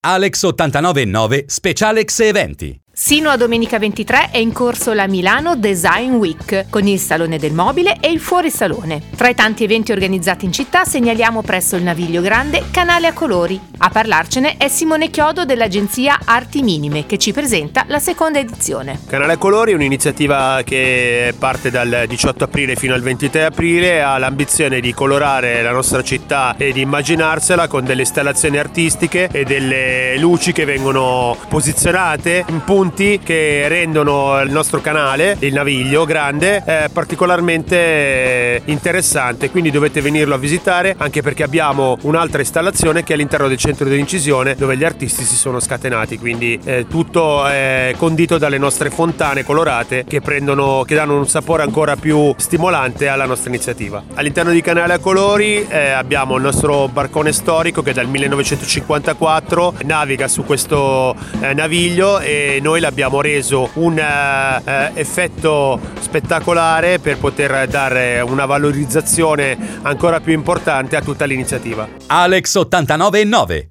Alex 89.9 Specialex Eventi. Sino a domenica 23 è in corso la Milano Design Week, con il Salone del Mobile e il Fuorisalone. Tra i tanti eventi organizzati in città segnaliamo presso il Naviglio Grande Canale a Colori. A parlarcene è Simone Chiodo dell'agenzia Arti Minime, che ci presenta la seconda edizione. Canale a Colori è un'iniziativa che parte dal 18 aprile fino al 23 aprile, ha l'ambizione di colorare la nostra città e di immaginarsela con delle installazioni artistiche e delle luci che vengono posizionate in punti che rendono il nostro canale, il Naviglio Grande, particolarmente interessante, quindi dovete venirlo a visitare, anche perché abbiamo un'altra installazione che è all'interno del centro di incisione dove gli artisti si sono scatenati, quindi tutto è condito dalle nostre fontane colorate che danno un sapore ancora più stimolante alla nostra iniziativa. All'interno di Canale a Colori abbiamo il nostro barcone storico che dal 1954 naviga su questo naviglio e noi l'abbiamo reso un effetto spettacolare per poter dare una valorizzazione ancora più importante a tutta l'iniziativa. Alex 89.9